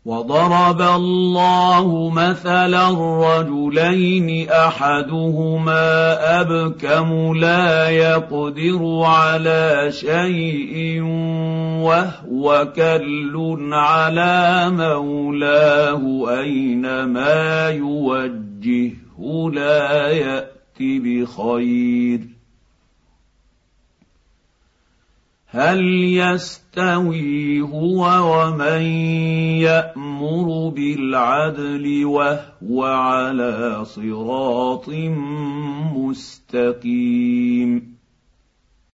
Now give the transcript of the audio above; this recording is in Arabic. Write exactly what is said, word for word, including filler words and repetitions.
وضرب الله مثلا رجلين احدهما ابكم لا يقدر على شيء وهو كل على مولاه اينما يوجهه لا يأت بخير هل يستوي هو ومن يأمر بالعدل وهو على صراط مستقيم